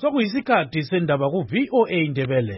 Sokuyisikhathi sendaba ku VOA Indebele.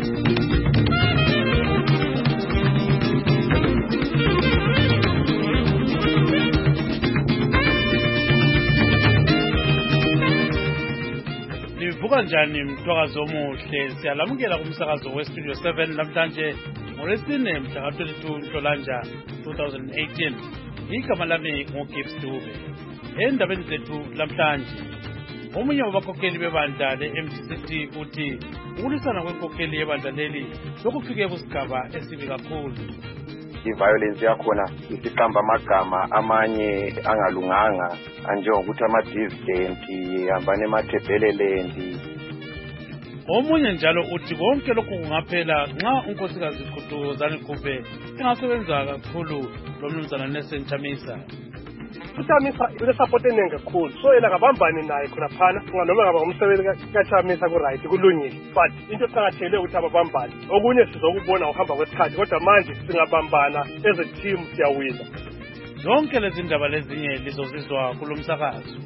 Livuka njani mthwakazi omuhle, siyalamukela kumsakazo weStudio 7 namhlanje ngoLwesine mhla ka-22 Nhlolanja 2018. Igama lami nguGibbs Dube. Endabeni zethu lamhlanje, omunye wabakhokheli bebandla le-MDCT uthi ukulwisana kwenkokheli yebandla leli sokufike kusigaba esibi kakhulu. I-violence yakhona isiqamba amagama amanye angalunganga anjengokuthi ama-dissident hambane emathebheleland. Omunye njalo uthi konke lokhu kungaphela nxa unkosikazi Khuduzani Khuphe engasebenza kakhulu lo mnumzana Nelson Chamisa. uChamisa unesupport eningi kakhulu, so yena kabambani naye khonaphana noma ngaba umsebenzi kaChamisa ku-right kulungile, but into eqakathekile ukuthi ababambani. Okunye sizokubona uhamba kwesikhathi, kodwa manje singabambana as a team siyawina. Zonke lezi ndaba lezinye lizozizwa kulo msakazo.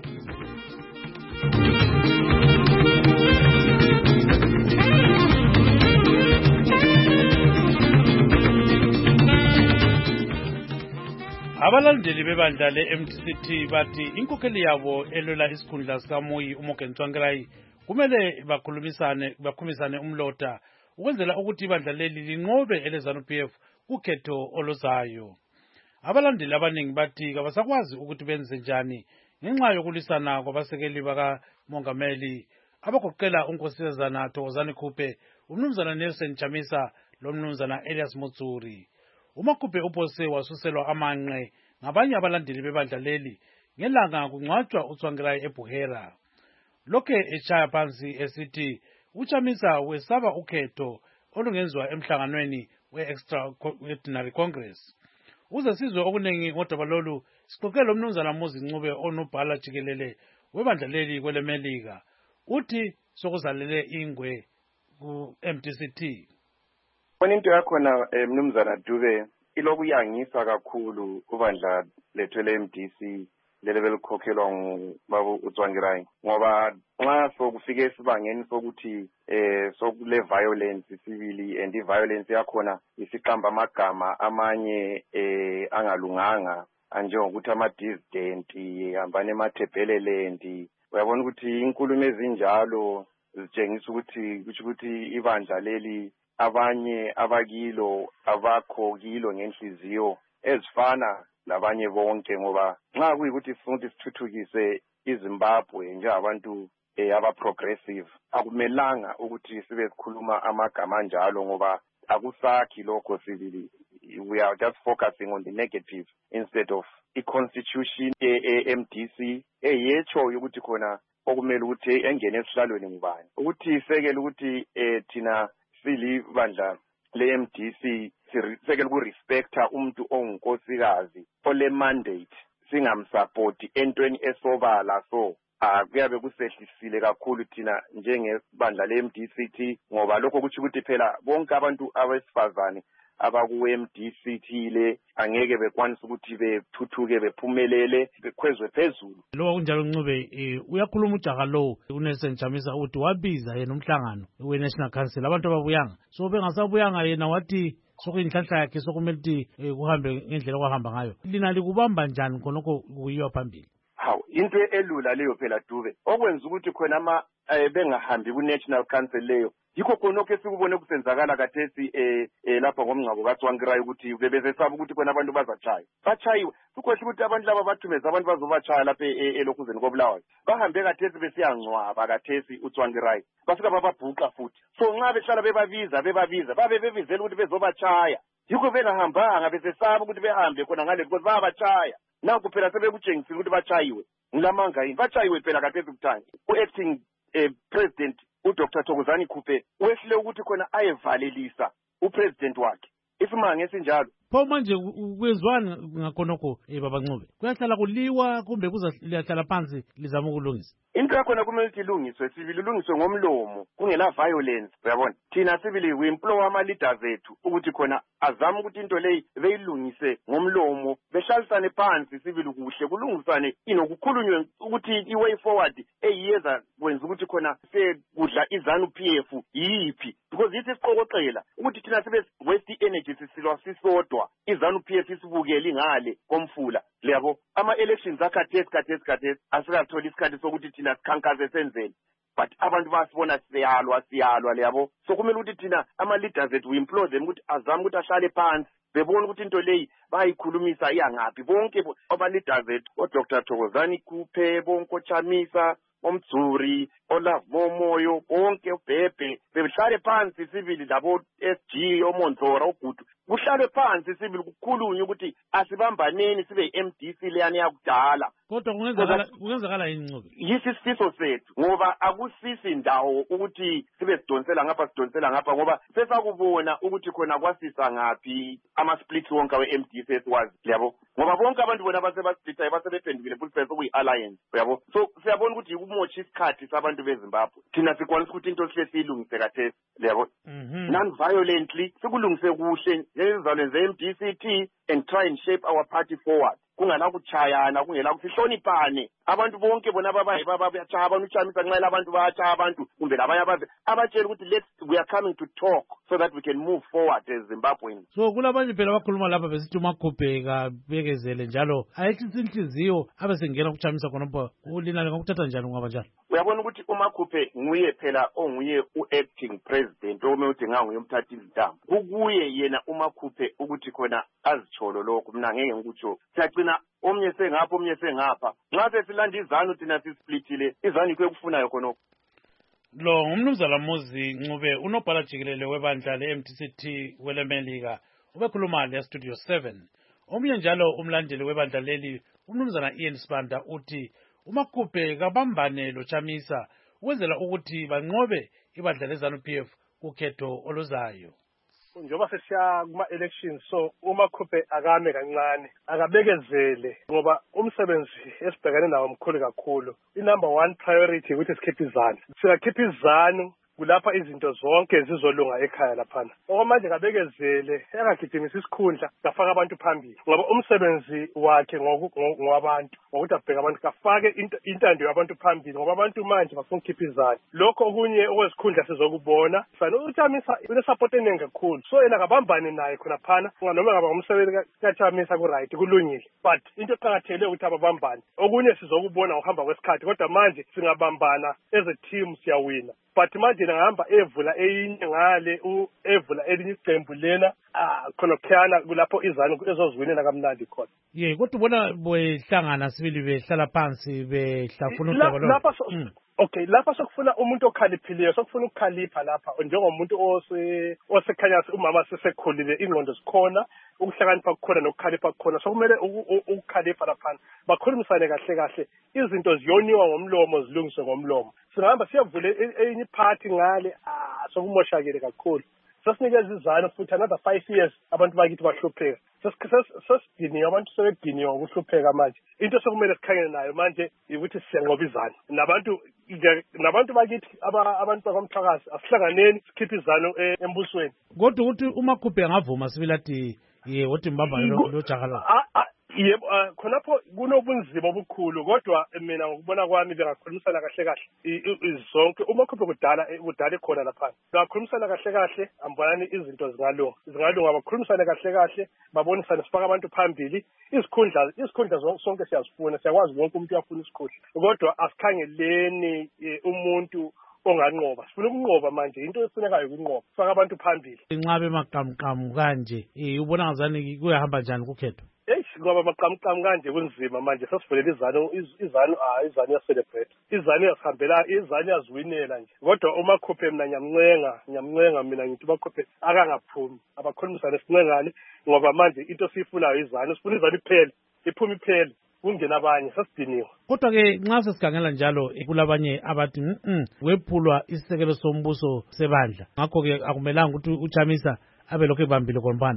Abalandeli bebandla le-MDCT bathi inkokheli yabo elwela isikhundla sikaMoyi uMorgan Tsvangirai kumele bakhumisane umlota ukwenzela ukuthi ibandla leli linqobe eleZANU-PF kukhetho oluzayo. Abalandeli abaningi bathi kabasakwazi ukuthi benze njani ngenxa yokulwisana kwabasekeli bakamongameli abagoqela unkosazana Thokozani Khuphe, umnumzana Nelson Chamisa lo mnumzana Elias Mutsuri. uMakhuphe uphose wasuselwa amanqe ngabanye abalandeli bebandla leli ngelanga kungcwatshwa uTsvangirai eBuhera. Lokhe eshaya phansi esithi uChamisa wesaba ukhetho olungenziwa emhlanganweni we-Extraordinary Congress. Uze sizwe okunengi ngodaba lolu sixoxele umnumzana Muzi Ncube onobhala jikelele webandla leli kweleMelika. Uthi sokuzalele ingwe ku-MDCT. Bona into yakhona mnumzana Dube ilokuyangisa kakhulu kubandla lethu le-MDC leli belikhokhelwa ngubaba uTsvangirai, ngoba nxa sokufike esibangeni sokuthi sokule violence sibili and i-violence yakhona isiqamba amagama amanye angalunganga anjengokuthi ama-dissident hambane emathebheleland. Uyabona ukuthi inkulumo ezinjalo zitshengisa ukuthi ibandla leli abanye abakilo abakho kilo ngenhliziyo ezifana labanye bonke, ngoba nxa kuyikuthi sifuna ukuthi sithuthukise iZimbabwe njengabantu aba-progressive akumelanga ukuthi sibe sikhuluma amagama anjalo, ngoba akusakhi lokho sibili. We are just focusing on the negative instead of i-constitution MDC eyetsho ukuthi khona okumele ukuthi engene esihlalweni ngubani, ukuthi isekele ukuthi thina silibandla le-MDC sisekele ukurespecta umuntu ongunkosikazi ole mandate, singamsupporti entweni esobala. So kuyabe kusehlisile kakhulu thina njengebandla le-MDCT, ngoba lokho kuthi ukuthi phela bonke abantu abesifazane abaku-MDCT le angeke bekwanisa ukuthi bethuthuke bephumelele bekhwezwe phezulu. Lo kunjalo Ncube uyakhuluma ujaha lo uNelson Chamisa uthi wabiza yena umhlangano we-National Council abantu ababuyanga, so bengasabuyanga yena wathi sokuyinhlanhla yakhe sokumele ukuthi kuhambe ngendlela okwahamba ngayo. Lina likubamba njani khonokho kuyiwa phambili? Hawu, into elula leyo phela Dube, okwenza ukuthi khona bengahambi ku-National Council leyo yikho khonokho esikubone kusenzakala kathesi lapha ngomngcwabo kaTsvangirai, ukuthi bebesesaba ukuthi khona abantu batshayiwe. Kukhohle ukuthi abantu laba bathumeza abantu bazobatshaya lapha elokhuzeni koBulawayo, bahambe kathesi besiyangcwaba kathesi uTsvangirai, bafika bababhuqa futhi. So nxa behlala bebabiza babe bebizela ukuthi bezobatshaya, yikho bengahambanga besesaba ukuthi behambe khona ngale because bayabatshaya. Nanku phela sebekutshengisile ukuthi batshayiwe. Ngilamanga yini batshayiwe phela kathesi kuthanje. U-acting president uDr. Thokozani Khuphe wehlule ukuthi khona ayevalelisa upresident wakhe. Isimanga esinjalo pho manje kwenziwani ngakhonokho baba Ncube? Kuyahlala kuliwa kumbe liyahlala phansi lizama ukulungisa? Into yakhona kumele ukuthi ilungiswe sibili, ilungiswe ngomlomo kungela violence. Uyabona, thina sibili we implore ama-leaders ethu ukuthi khona azame ukuthi into leyi beyilungise ngomlomo, behlalisane phansi sibili kuhle kulungisane kukhulunywe ukuthi i-way forward eyiyeza kwenza ukuthi khona sekudla iZANU-PF yiphi, because yithi siqokoqela ukuthi thina sibe waste energy sisilwa sisodwa iZANU-PF isibukele ingale komfula. Liyabo ama-elections akhathesi asikatholi isikhathi sokuthi thina sikhankaze senzeni, but abantu basibona siyalwa liyabo. So kumele ukuthi thina ama-leaders ethu we implore them ukuthi azame ukuthi ahlale phansi bebona ukuthi into leyi bayikhulumisa iyangaphi. Bonke ama-leaders ethu oDr Thokozani Kuphe, bonke oChamisa, oMdzuri, oLove Momoyo, bonke uBhebhe behlale phansi sibili labo SG, oMonzora, uGudu, kuhlale phansi sibili kukhulunywe ukuthi asibambaneni sibe MDC leyani yakudala. Kodwa kungenzakala yini Ncube? Yisi isifiso sethu ngoba akusisi indawo ukuthi sibe sidonsela ngapha ngoba sesakubona ukuthi khona kwasisa ngaphi ama-splits wonke we-MDC esiwazi, yabo, ngoba bonke abantu bona basebasplitayo basebephendukile futhi bese kuyi-alliance, yabo. So siyabona ukuthi yikumotsha isikhathi sabantu beZimbabwe. Thina sikwanisa ukuthi into sihle siyilungise kathesi, yabo, non-violently sikulungise kuhle ngezizalwane ze-MDCT and try and shape our party forward. Kungela kuchayana, kungela kusihloniphane. Abantu bonke bona bayachaha abantu uChamisa nxa abantu bayachaha abantu kumbe labanye abatshela ukuthi we are coming to talk so that we can move forward as Zimbabweans. So kulabanye phela bakhuluma lapha besithi uMakhuphe kabekezele njalo ayehlisa inhliziyo abesengena kuChamisa khonapho ulinane ngokuthatha njani ungaba njalo? Uyabona ukuthi uMakhuphe nguye phela onguye u-acting president omele ukuthi nguye umthatha izintambo. Kukuye yena uMakhuphe ukuthi khona azitsholo lokho, mina ngeke ngikutsho. Siyagcina omnye sengapha nxa sesilanda iZANU thina sisplitile iZANU ikho ekufunayo khonokho. Lo ngumnumzana Muzi Ncube, unobhala jikelele webandla le-MDCT welemelika, ubekhuluma le Studio 7. Omnye njalo umlandeli webandla leli umnumzana Ian Sibanda uthi uMakhuphe kabambane loChamisa ukwenzela ukuthi banqobe ibandla leZANU-PF kukhetho oluzayo. Njoba sesiya kuma-elections, so uMakhuphe akame kancane, akabekezele ngoba umsebenzi esibhekane nawo mkhulu kakhulu. I-number 1 priority ukuthi sikhiphe iZANU. Singakhipha iZANU kulapha izinto zonke zizolunga ekhaya laphana. Okwamanje kabekezele, engagijimisa isikhundla kafaka abantu phambili ngoba umsebenzi wakhe ngowabantu ngokuthi abheke abantu kafake intando yabantu phambili ngoba abantu manje bafuna ukukhipha iZANU. Lokho okunye okwesikhundla sizokubona uChamisa unesupport eningi kakhulu, so yena kabambane naye khona phana noma ngaba ngumsebenzi kaChamisa ku-right kulungile, but into eqakathekile ukuthi ababambane. Okunye sizokubona uhamba kwesikhathi kodwa manje singabambana as a team siyawina. But manje ngihamba evula eyinye ngale evula elinye iqembu lena khona kukhana kulapho iZANU ezoziwinela kamnandi khona. Kodwa ubona behlangana sibili behlala phansi behlafuna udaba lapha okay, lapha sokufuna umuntu okhaliphileyo, sokufuna ukukhalipha lapha njengomuntu osekhanya umama sesekhulile, ingqondo zikhona, ukuhlakanipha kukhona nokukhalipha kukhona, sokumele ukukhalipha lapha bakhulumisane kahle izinto ziyoniwa ngomlomo zilungiswe ngomlomo. Singahamba siyavule enye party ngale sokumoshakele kakhulu. Sesinikeza iZANU futhi another 5 years abantu bakithi bahlupheka. Sesidiniwe abantu sebediniwe ukuhlupheka manje. Into sokumele sikhangele nayo manje ukuthi siyanqoba iZANU. Nabantu bakithi abantu bakwamthakazi asihlanganeni sikhiphe iZANU embusweni. Kodwa ukuthi uMakhuphe angavuma sibili athi uthi mbamba lo jakala. Yebo, khonapho kunobunzima obukhulu kodwa mina ngokubona kwami bengakhulumisana kahle zonke uMakhuphe kudala khona lapha. Ngakhulumisana kahle ambonani izinto zingalunga bakhulumisane kahle babonisane sifaka abantu phambili. Isikhundla sonke siyazifuna, siyakwazi wonke umuntu uyafuna isikhundla kodwa asikhangeleni umuntu onganqoba. Sifuna ukunqoba manje, into efunekayo ukunqoba, faka abantu phambili. Inqabe maqamqamu kanje ubona ngazani kuyahamba njani kukhetho? Ngoba maqamqamu kanje kunzima manje sesivulela iZANU ya-celebrate. iZANU yasihambela, iZANU yaziwinela nje. Kodwa uMakhuphe mina ngiyamncenga mina ngithi uMakhuphe akangaphumi. Abakhulumisane sincengane ngoba manje into siyifunayo iZANU, sifuna iZANU iphele kungena abanye sesidiniwe. Kodwa-ke nxa sesigangela njalo kulabanye abathi wephulwa isisekelo sombuso sebandla, ngakho-ke akumelanga ukuthi uChamisa abe lokhu ebambile khompana.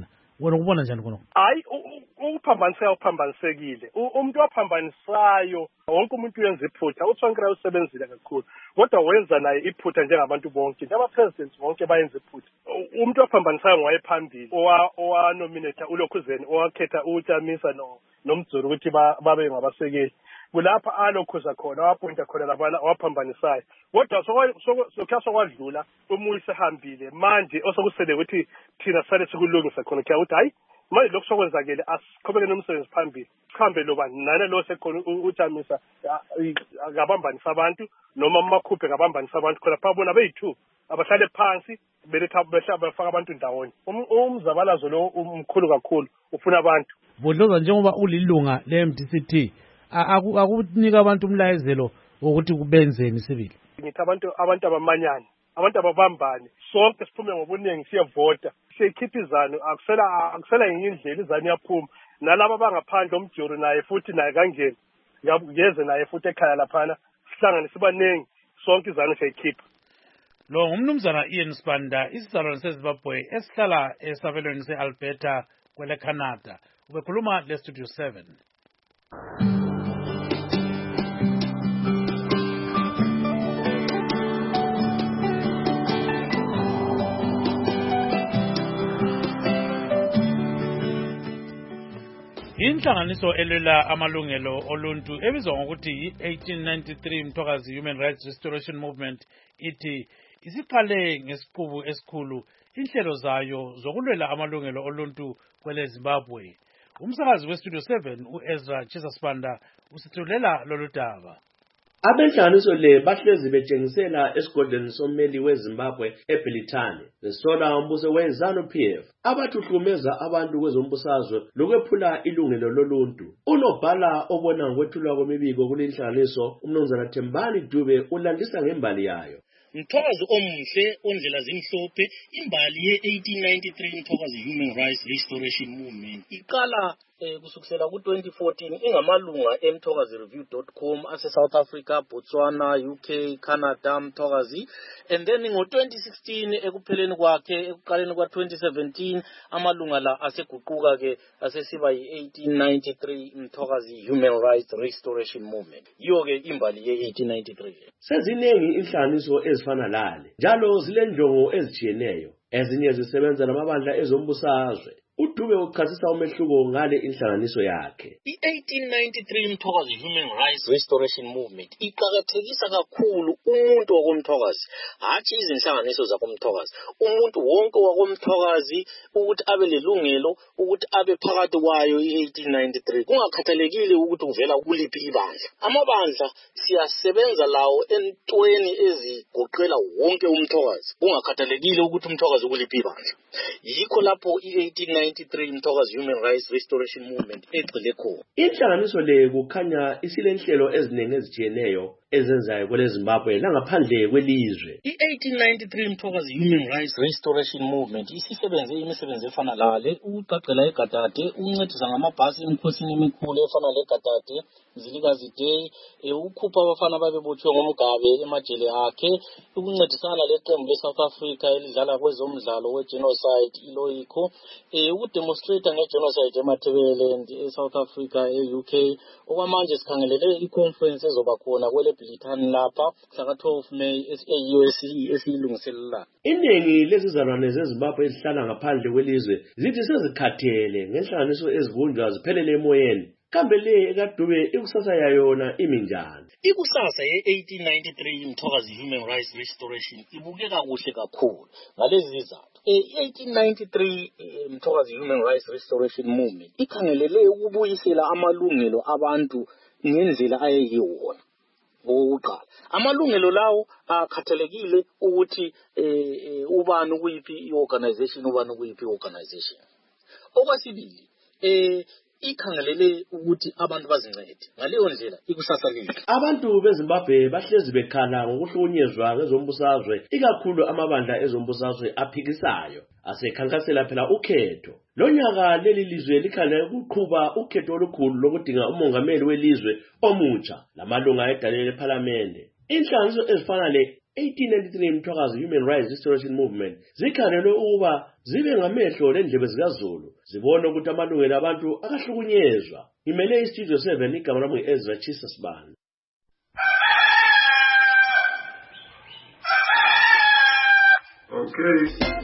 wena ukubona njani khona? Hayi ukuphambaniseka uphambanisekile. Umuntu waphambanisayo wonke umuntu uyenza iphutha. uTsvangirai usebenzile kakhulu. Kodwa wenza naye iphutha njengabantu bonke. Abapresidents bonke bayenza iphutha. Umuntu waphambanisayo ngowayephambili owanominate uLokhuzeni owakhetha uTamisa noMdzuru ukuthi babe ngabasekeli. Kulapha alokhuza khona waphonta khona labana waphambanisayo. Kodwa sokwadlula umuntu sehambile manje osokusele ukuthi thina sale sikulungisa khona kya ukuthi hayi manje lokho sokwenzakele asiqhubeke nomsebenzi phambili sihambe loba nana lo sekhona uTamisa akabambanisa abantu noma amakhuphe akabambanisa abantu khona phabona beyi2 abahlale phansi befaka abantu ndawonye. Umzabalazo lo umkhulu kakhulu ufuna abantu. Bodloza njengoba ulilunga le-MDCT akunika abantu umlayezelo wokuthi kubenzeni sibili. Ngithi abantu abamanyane, abantu ababambane, sonke siphume ngobuningi siyevota, siyekhipha izanu, akusela ngenye indlela izanu yaphuma. Nalabo abangaphandle uMdzuru naye futhi naye kangeni. Ngeze naye futhi ekhaya laphana sihlangane sibaningi sonke izanu siyekhipha. Lo ngumnumzana Ian Sibanda, isizalwane seZimbabwe esihlala esabelweni se-Alberta kwele Canada. Ubekhuluma le-Studio 7. Inhlanganiso elwela amalungelo oluntu ebizwa ngokuthi yi-1893 Mthokazi Human Rights Restoration Movement ithi isiqale ngesiqubu esikhulu inhlelo zayo zokulwela amalungelo oluntu kwele Zimbabwe. Umsakazi weStudio 7 uEzra Chisasibanda usithulela lolu daba. Abenhlanganiso le bahlezi betshengisela esigodlweni sommeli weZimbabwe eBrithani besola umbuso weZANU-PF abathuhlumeza abantu kwezombusazwe lokwephula ilungelo loluntu. Unobhala obona ngokwethulwa kwemibiko kulenhlanganiso uMnumzana Thembani Dube ulandisa ngembali yayo. Mthokazi omuhle ondlela zimhlophe imbali ye-1893 Mthokazi Human Rights Restoration Movement iqala kusukela ku-2014 ingamalunga emthokazireview.com ase-South Africa, Botswana, UK, Canada, Mthokazi. And then ngo-2016 ekuqaleni kwa-2017 amalunga la aseguquka-ke asesiba yi-1893 Mthokazi Human Rights Restoration Movement. Yiyo-ke imbali ye-1893. Seziningi inhlanganiso ezifana lale njalo zilenjongo ezitshiyeneyo, ezinye zisebenza namabandla ezombusazwe. Udube uchasisa umehluko ngale inhlanganiso yakhe. I-1893 Mthokazi Human Rights Restoration Movement iqakathekisa kakhulu umuntu wakomthokazi, hathi izinhlanganiso zakomthokazi. Umuntu wonke wakomthokazi ukuthi abe lelungelo ukuthi abe phakathi kwayo i-1893 kungakhathalekile ukuthi uvela kuliphi ibandla. Amabandla siyasebenza lawo entweni ezigoqela wonke umthokazi kungakhathalekile ukuthi umthokazi kuliphi ibandla. Yikho lapho i-1893 Mthokazi Human Rights Restoration Movement egxile khona. Inhlanganiso le kukhanya isilenhlelo eziningi ezitshiyeneyo ezenzayo kwele Zimbabwe langaphandle kwelizwe. I-1893 Mthokazi Human Rights Restoration Movement isisebenze imisebenzi efana lale ukuqaqela eGatate, ukuncedisa ngamabhasi emkhosini emikhulu efana leGatate, Zilikazi Day, ukukhupha abafana babebotshwe ngomgabe emajele akhe, ukuncedisana leqembu leSouth Africa elidlala kwezomdlalo wegenocide iloyikho, ukudemonstrate ngegenocide eMatabeleland eSouth Africa e-UK. Okwamanje sikhangelele iconference ezoba khona kwele Brithani lapha mhla 12 May e-USC esiyilungiselela. Iningi lezizalwane zeZimbabwe ezihlala ngaphandle kwelizwe zithi sezikhathele ngenhlanganiso ezivunjwa ziphelele emoyeni. Kambe le ekadube ikusasa yayona iminjani? Ikusasa ye-1893 Mthokazi Human Rights Restoration ibukeka kuhle kakhulu ngalezi zizathu. I-1893 Mthokazi Human Rights Restoration Movement ikhangelele ukubuyisela amalungelo abantu ngendlela ayeyiwona. Okokuqala, amalungelo lawo akhathalekile ukuthi ubani kuyiphi i-organization ubani kuyiphi i-organization. Okwesibili, ikhangelele ukuthi abantu bazincede. Ngaleyo ndlela ikusasa lihle. Abantu beZimbabwe bahlezi bekhala ngokuhlukunyezwa ngezombusazwe, ikakhulu amabandla ezombusazwe aphikisayo asekhankasela phela ukhetho. Lonyaka leli lizwe likhale ukuqhuba ukhetho olukhulu lokudinga umongameli welizwe omutsha lamalunga edalele eParliament. Inhlanganiso ezifana le 1893 Mthwakazi Human Rights Restoration Movement zikhanelwe ukuba zibe ngamehlo lendlebe zikaZulu zibone ukuthi amalungelo abantu akahlukunyezwa. Imele iStudio 7 igama lami Ezra Chisasban. Okay.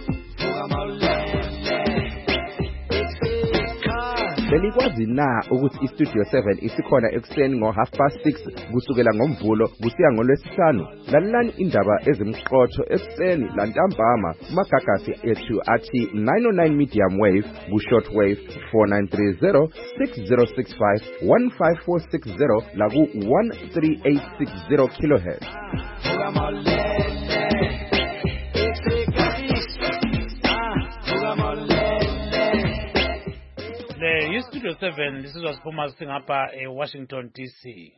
Benikwazi na ukuthi iStudio 7 isikhona ekuseni ngo6:30 kusukela ngoMvulo kusiya ngoLwesihlanu. Lalelani indaba ezimqotho ekuseni lantambama kumagagasi ethu athi 909 medium wave ku-short wave 4930 6065 15460 laku 13860 kHz. iStudio 7 lisizwa siphuma singapha eWashington DC.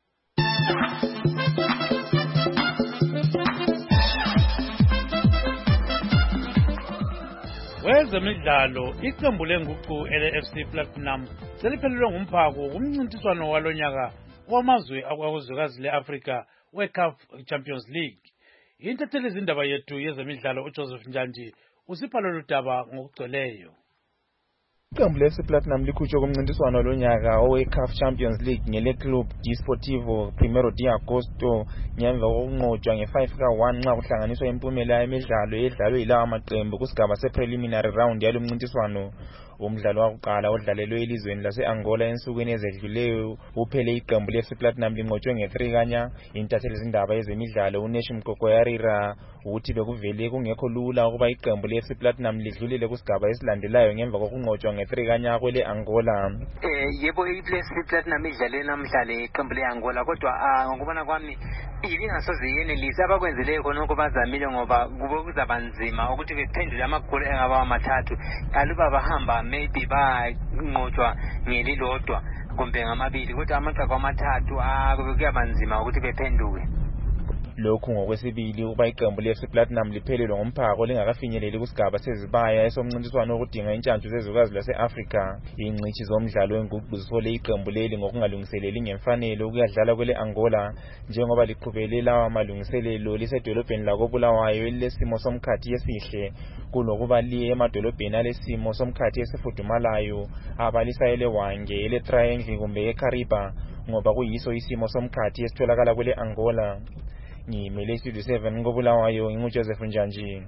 Wezemidlalo iqembu lenguqu ele-FC Platinum seliphelelwe ngumphako kumncintiswano walonyaka wamazwe akwazwekazi le-Africa we-CAF Champions League. Intatheli izindaba yethu yezemidlalo uJoseph Njanji usipha lolu daba ngokugcweleyo. Iqembu le-FC Platinum likhutshwe kumncintiswano lonyaka owe-CAF Champions League ngele-Club Desportivo Primero de Agosto ngemva kokunqotshwa nge-5-1 nxa kuhlanganiswa impumela yemidlalo edlalwe yilawa maqembu kusigaba se-preliminary round yalo mncintiswano. Umdlalo wakuqala odlalelwe elizweni lase-Angola ensukwini ezedluleyo uphele iqembu le-FC Platinum linqotshwe nge-3 kanya. Intatheli izindaba yezemidlalo uNeshi Mkokoyarira uthi bekuvele kungekho lula ukuba iqembu le-FC Platinum lidlulile kusigaba esilandelayo ngemva kokunqotshwa nge-3 kanya kwele Angola. Yebo i-FC Platinum idlale namhlanje iqembu le-Angola kodwa ngokubona kwami ibingasoze yenelise abakwenzeleyo khonoko bazamile ngoba kube kuzaba nzima ukuthi bephendule amagoli engaba amathathu aluba bahamba maybe banqotshwa ngelilodwa kumbe ngamabili kodwa amaqhaga amathathu kube kuyaba nzima ukuthi bephenduke. Lokhu ngokwesibili ukuba iqembu le-FC Platinum liphelelwe ngomphako lingakafinyeleli kusigaba sezibaya esomncintiswano okudinga intshantshu zezwekazi lase-Afrika. Ingcitshi zomdlalo wenguqu zisole iqembu leli ngokungalungiseleli ngemfanelo ukuyadlala kwele Angola njengoba liqhubele lawa malungiselelo lisedolobheni lakoBulawayo elilesimo somkhathi esihle kunokuba liye emadolobheni alesimo somkhathi esifudumalayo abalisa eleWange ele-Triangle kumbe eKariba ngoba kuyiso isimo somkhathi esitholakala kwele Angola. Ngimele iStudio 7 ngoBulawayo nginguJoseph Njanji.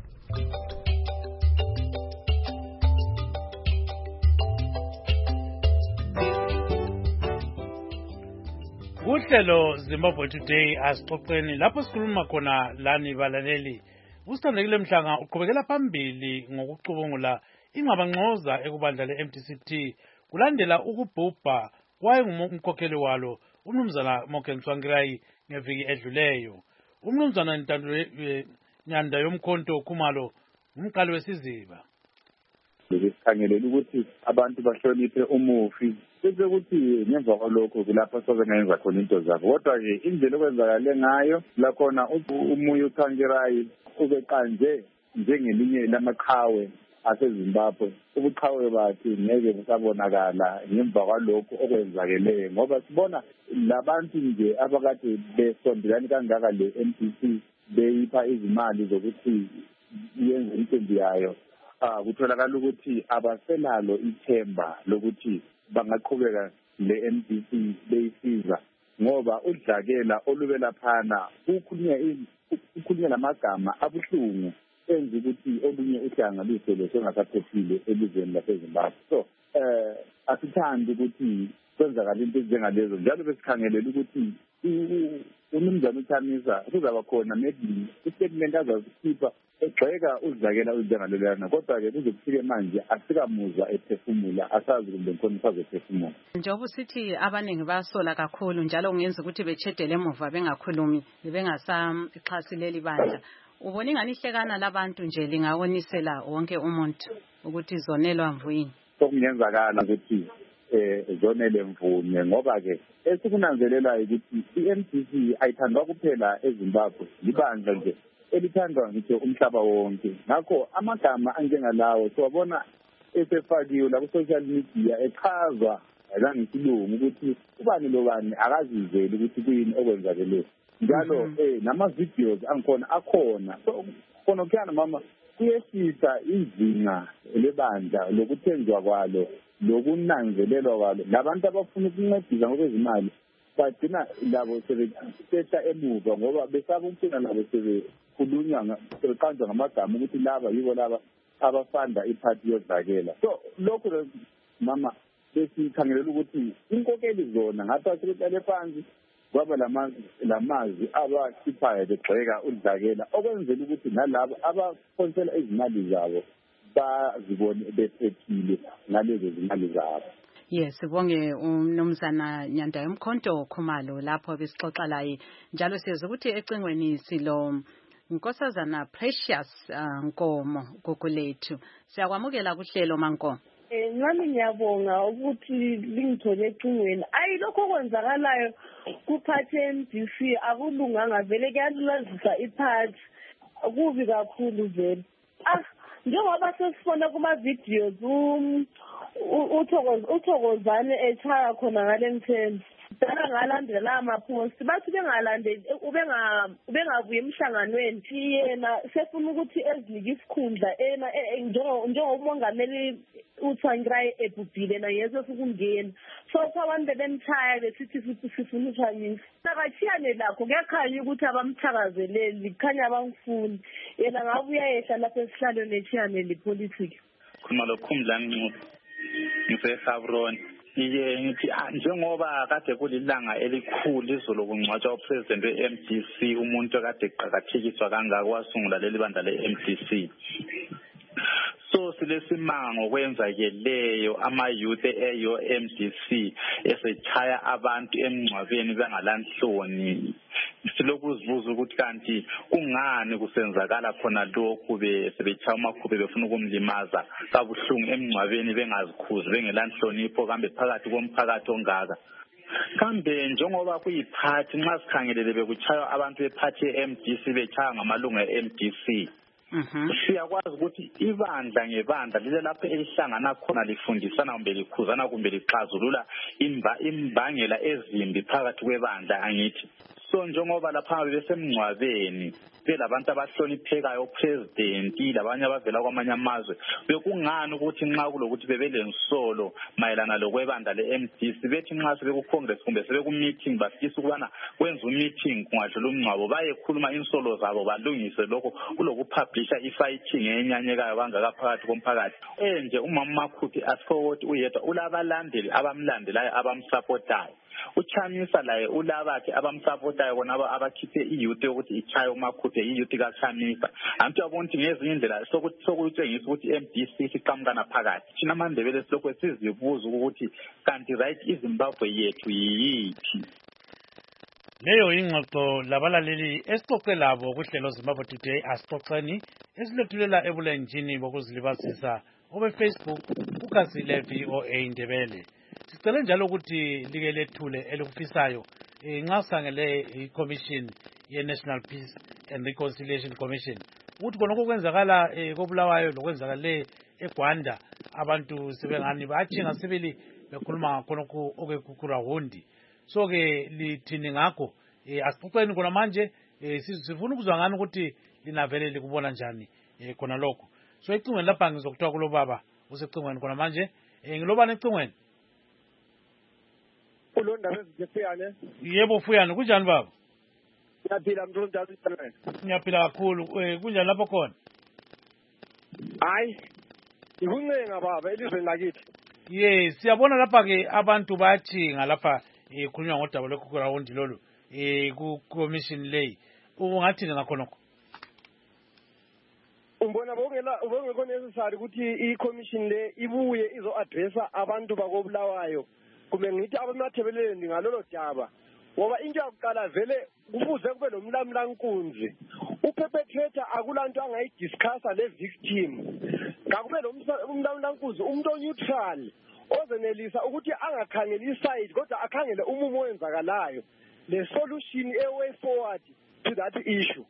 Kuhlelo Zimbabwe Today asixoxeni lapho sikhuluma khona lani balaleli. Usithandekile Mhlanga uqhubekela phambili ngokucubungula ingabangxoza ekubandla le-MDCT kulandela ukubhubha kwayengumkhokheli walo uMnumzana Morgan Tsvangirai ngeviki edluleyo. Umnumzana Nyanda yomkhonto Khumalo umqali wesiziba. Sikhangelela ukuthi abantu bahloniphe umufi bese ukuthi ngemva kwalokho kulapha sobengenza khona into zabo kodwa ke indlela okwenzakale ngayo lakhona uMoyo Tsvangirai ubeqanje njengelinye lamaqhawe aseZimbabwe. Ubuqhawe bakhe ngeke busabonakala ngemva kwalokho okwenzakeleyo ngoba sibona labantu nje abakade besondelana kangaka le-MDC beyipha izimali zokuthi yenze imicimbi yayo. Kutholakala ukuthi abaselalo ithemba lokuthi bangaqhubeka le-MDC beyisiza ngoba udlakela olube laphana ukhulunywa lamagama abuhlungu enza ukuthi olunye uhlanga lusele sengasaphephile elizweni laseZimbabwe. So asithandi ukuthi kwenzakala into ezinjengalezo njalo besikhangelela ukuthi uMnumzana uThamisa kuzaba khona maybe istatement azasikhipha egxeka udlakela uzinjengalelana kodwa-ke kuze kufike manje asikamuzwa ephefumula asazi kumbe nkhona usazophefumula. Njengoba usithi abaningi bayasola kakhulu njalo kungenza ukuthi bechedele emuva bengakhulumi bengasaxhasi leli bandla. Ubona ingani ihlekana labantu nje lingawonisela wonke umuntu ukuthi zonelwa mvuyini? Sokungenzakala ukuthi zonele mvume ngoba ke esikunanzelela ukuthi iMDC ayithandwa kuphela eZimbabwe libandla nje elithandwa ngithe umhlaba wonke. Ngakho amagama anjengalawo siwabona esefakiwe la ku-social media echazwa ngesilungu ukuthi ubani lobani akazizeli ukuthi kuyini okwenzakeleyo. njalo nama-videos angikhona akhona. So khona kuyana mama kuyehlisa izinga lebandla lokuthenjwa kwalo lokunanzelelwa kwalo. Labantu abafuna ukuncedisa ngokwezimali bagcina labo sebesehla emuva ngoba besaba ukugcina labo sebekhulunywa sebeqanjwa ngamagama ukuthi laba yibo laba abafanda iphathi yodlakela. So lokho mama besikhangelela ukuthi inkokeli zona ngathi sebehlale phansi kwaba lamazwi abakhiphayo begxeka udlakela okwenzela ukuthi nalabo abakhonsela izimali zabo bazibone bephephile ngalezo zimali zabo. Yes, sibonge umnumzana Nyandayi Mkhonto Khumalo lapho besixoxa laye. Njalo siyazi ukuthi ecingweni silo Nkosazana Precious Nkomo gogolethu. Siyakwamukela kuhlelo manko. Nami ngiyabonga ukuthi lingithole ecingweni. Lokho kwenzakalayo kuphathi MDC akulunganga vele kuyalulazisa iphathi. Kubi kakhulu vele. Njengoba sesifona kuma videos uThokozane echaya khona ngale mthembu. Dala ngalandela ama-post bathi bengalandeli ubengabuye emhlanganweni yena sefuna ukuthi ezinike isikhundla njengomongameli uThwangirai ebhubhile na yeso ukungena so abantu bemthaya besithi sifuna uthwanyisa nakachiyane lakho kuyakhanya ukuthi abamthakazeleli kukhanya abangifuni yena ngabuya yehla lapha esihlalweni echiyane lepolitics khona lokhumdlani ngise-Savron ngithi njengoba kade kulilanga elikhulu izolo kungcwatshwa upresident we-MDC umuntu kade eqhakathekiswa kangaka wasungula leli bandla le-MDC so silesimanga ngokwenzakeleyo ama-youth eyo MDC esechaya abantu emngcwabeni bengalanhloni silokuzibuza ukuthi kanti kungani kusenzakala khona lokhu sebechaya amakhube befuna ukumlimaza kabuhlungu emngcwabeni bengazikhuzi bengelanhlonipho kambe phakathi komphakathi ongaka kambe njengoba kuyiphathi nxa sikhangelele bekuchaywa abantu bephathi ye-MDC bechaya ngamalungu e-MDC siyakwazi ukuthi ibandla ngebandla lile lapho elihlangana khona lifundisana kumbe likhuzana kumbe lixazulula imbangela ezimbi phakathi kwebandla angithi so njengoba lapha besemngcwabeni belabantu abahloniphekayo president labanye abavela kwamanye amazwe bekungani ukuthi nxa kulokuthi bebelensolo mayelana lokwebandla le-MDC bethi nxa sebeku-congress kumbe sebeku-meeting bafisa ukubana kwenza u-meeting kungadlula umngcwabo bayekhuluma insolo zabo balungise lokho kulokupublisha i-fighting enyanyekayo kangaka phakathi komphakathi nje umama Makhuphi asifowoti uyedwa ulabalandeli abamlandelayo abamsapotayo uChamisa laye ulabakhe abamsapotayo bona abakhiphe iyouth yokuthi ichaye uMakhuphi iyouth kaChamisa anti yabona ukuthi ngezinye indlela sokutshengisa ukuthi MDC siqhamukana phakathi thina amandebele silokho sizibuza ukuthi kanti right iZimbabwe yethu yiyiphi leyo ingxoxo labalaleli esixoxe labo kuhlelo Zimbabwe Today asixoxeni esilethulela ebulenjini bokuzilibazisa obeFacebook uKasile VOA Ndebele sicela njalo ukuthi like lethule elikufisayo nxa sangele iCommission ye-National Peace and Reconciliation Commission ukuthi konke kwenzakala koBulawayo lokwenzakale eGwanda abantu sebengani bachinga sibili bekhuluma khonokho okekuKurahundi so ke lithini ngakho asixoxeni khona manje sifuna ukuzwa ngani ukuthi linavele likubona njani khona lokho so ecingweni lapha ngizokuthiwa kulo baba usecingweni khona manje ngilobani ecingweni Ulondaba ezifuyane yebo Fuyane kunjani baba Ngiyaphila mntu njalo wena Ngiyaphila kakhulu kunjani lapho khona Hayi Ikuncenga baba elizweni lakithi Yes siyabona lapha ke abantu bayathinga lapha khulunywa ngodaba lokuKurahundi lolu ku commission lay ungathi ngakhonokho Umbona ubongekho necessary ukuthi i-commission le ibuye izo-addressa abantu bakobulawayo kumbe ngithi abamathebeleni ngalolo daba ngoba into yakuqala vele kufuze kube nomlamlankunzi uperpetrator akulanto angayidiscussa le victim ngakube lo umlamlankunzi umuntu neutral ozenelisa ukuthi angakhangeli iside kodwa akhangele umumo owenzakalayo le solution a way forward to that issue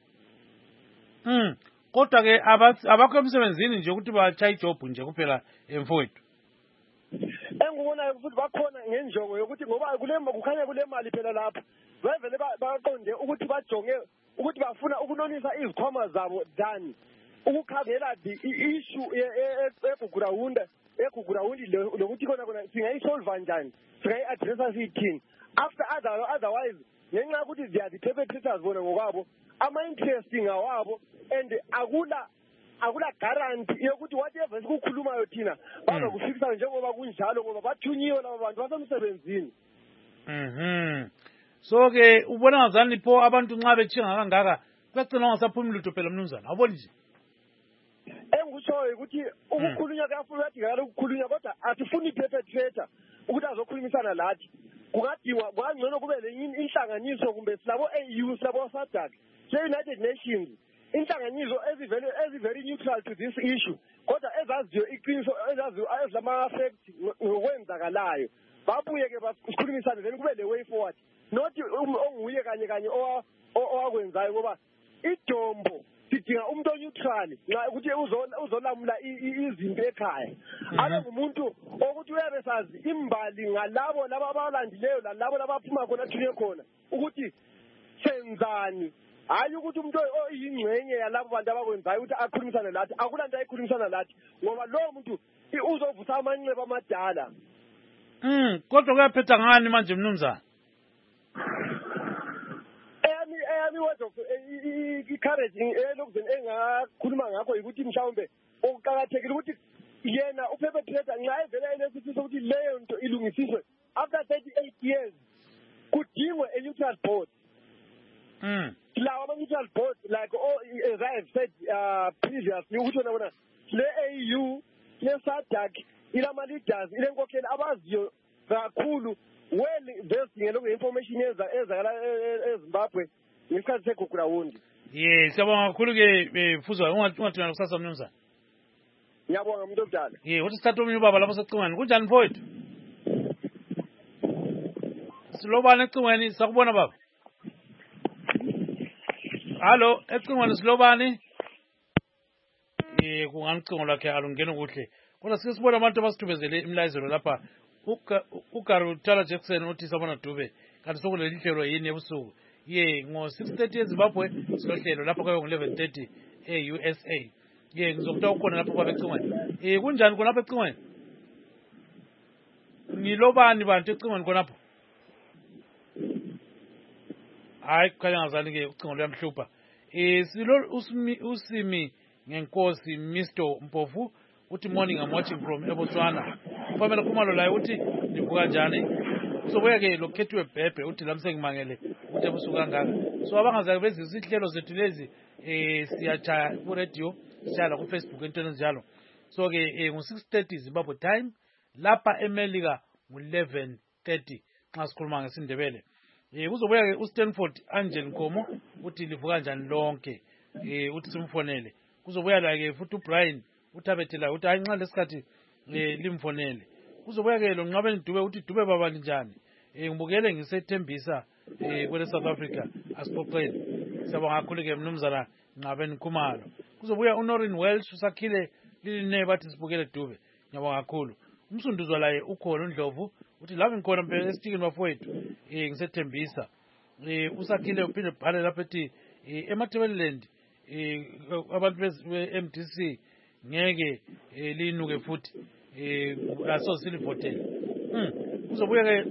kodwa ke abakho emsebenzini nje ukuthi bachaye job nje kuphela emfowethu engubona futhi bakhona ngenjongo yokuthi ngoba kukhanya kule mali phela lapha bevele baqonde ukuthi bajonge ukuthi bafuna ukunonisa izikhwama zabo dani ukukhangela i-issue egugurawundi lokuthi khona singayisolva njani singayi-addressa siyithini otherwise ngenxa yokuthi they are the perpetrators bona ngokwabo ama-interesting awabo and akula guarantee yokuthi whatever sikukhulumayo thina bazokufikisa njengoba kunjalo ngoba bathunyiwe laba bantu basemsebenzini. So-ke ubona ngazani pho abantu nxa betshinga kangaka kuyagcina ungasaphumi lutho phela mnumzana awuboni nje engikushoyo ukuthi ukukhulunywa kuyadingakala ukukhulunywa kodwa asifuni i-perpetrator ukuthi azokhulumisana lathi kungangcono kube inhlanganiso kumbe silabo AU silabo SADC se-United Nations inhlanganiso very neutral to this issue kodwa ezaziyo iqiniso ezilama-facts ngokwenzakalayo babuye-ke basikhulumisane then kube le way forward not onguye kanye owakwenzayo ngoba idombo sidinga umuntu o-neutral nxa ukuthi uzolamula izinto ekhaya abe ngumuntu okuthi uyabe sazi imbali ngalabo laba abalandileyo lalabo labaphuma khona thunye khona ukuthi senzani hayi ukuthi umuntu oyingxenye yalabo bantu abakwenzayo ukuthi akhulumisane lathi akula nto ayikhulumisana lathi ngoba lowo muntu uzovusa amanxeba amadala. Kodwa kuyaphetha ngani manje mnumzana? Eyami word of encouraging lokuzeni engakhuluma ngakho ukuthi mhlawumbe okuqakathekile ukuthi yena uperpetrator nxa evela elesifiso ukuthi leyo nto ilungisiswe after 38 years kudingwe a neutral board. Lawa ama-neutral board like as I have said previously ukuthi wona le AU le SADC ilama-leaders ilenkokheli abaziyo kakhulu well-versed ngeloku-information ezakala eZimbabwe ngesikhathi segugurawundi. Siyabonga kakhulu-ke Fuzwa ungathina kusasa mnumzana. Ngiyabonga umuntu omdala. Uthi sithathe omunye ubaba lapho secingweni kunjani mfowethu? Silobani ecingweni sakubona baba? Hallo ecingweni silobani? Kunganicingo lakhe alungene kuhle kodwa sike sibona abantu abasithubezele imlayezelo lapha uGarutala Jackson uthi sabona Dube kanti sokuleli hlelo yini ebusuku ngo-6:30 eZimbabwe silohlelo lapho kwayo ngo-11:30 e-USA ngizokutha ukhona lapho kwabecingweni kunjani khonapho ecingweni ngilobani bantu ecingweni khonapho hayi kukhanya ngazani-ke ucingo luyamhlupha silo usimi ngenkosi Mr. Mpofu uthi morning I'm watching from eBotswana ufamela khumalo layo uthi nivuka njani uzobuya-ke lokhethiwe bhebhe uthi lami sengimangele uthi ebusuku kangaka so abangazake bezisa ihlelo zethu lezi siyatshaya ku-radio sitshaya ku-Facebook entweni ezinjalo so-ke ngo-6:30 Zimbabwe time lapha emelika ngo-11:30 nxa sikhuluma ngesindebele kuzobuya-ke uStanford Angel Nkomo uthi livuka njani lonke uthi simfonele kuzobuya la-ke futhi uBrian uthabethelayo uthi hayi nxa lesikhathi limfonele kuzobuya-ke lo Nqabeni Dube uthi Dube baba njani ngibukele ngisethembisa kwele South Africa asiphoqeni siyabonga kakhulu-ke mnumzana Nqabeni Khumalo kuzobuya uNorin Welsh usakhile liline bathi sibukele Dube ngiyabonga kakhulu umsunduzwa laye ukhona uNdlovu uthi lami ngikhona phela esitikini bafowethu ngisethembisa usakhile uphinde bhale lapho ethi eMatabeleland abantu be-MDC ngeke linuke futhi aso silivotele kuzobuya-ke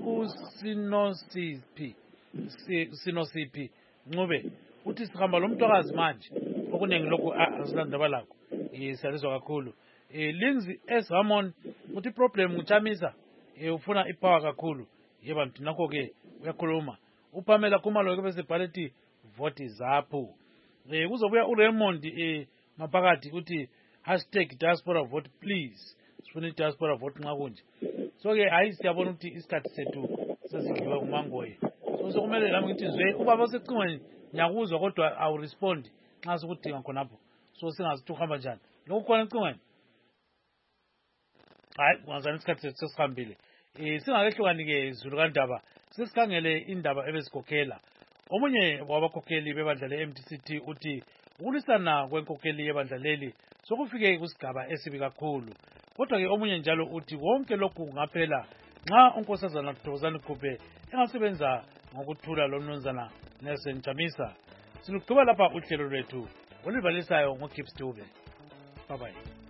uSinosiphi Ncube uthi sihamba lo mntwakazi manje okuningi lokhu asilandaba lakho siyalizwa kakhulu Lindsay S. Hammond uthi problem nguchamisa ufuna ipower kakhulu yebantu nakho-ke uyakhuluma uPamela Khumalo-ke bese bhala ethi vote zapho kuzobuya uRaymond Maphakathi uthi #diaspora vote please sifuna i-diaspora vote nxa kunje so-ke hayi siyabona ukuthi isikhathi sethu sesidliwe ngumangoye so sokumele lami ngithi zwe ubaba osecingweni ngiyakuzwa kodwa awurespondi nxa sikudinga khonapho so singazithi uhamba njani lokhu khona ecingweni hayi ungazani isikhathi sethu sesihambile singakehlukani-ke Zulu kaNdaba sesikhangele indaba ebesikhokhela omunye wabakhokheli bebandla le-MDCT uthi ukulwisana kwenkokheli yebandla leli sokufike kusigaba esibi kakhulu kodwa-ke omunye njalo uthi konke lokhu kungaphela nxa unkosazana Thokozani Khuphe engasebenza ngokuthula lomnumzana Nelson Chamisa. Siluqhuba lapha uhlelo lwethu oluvalisayo ngoGibbs Dube. Bye bye.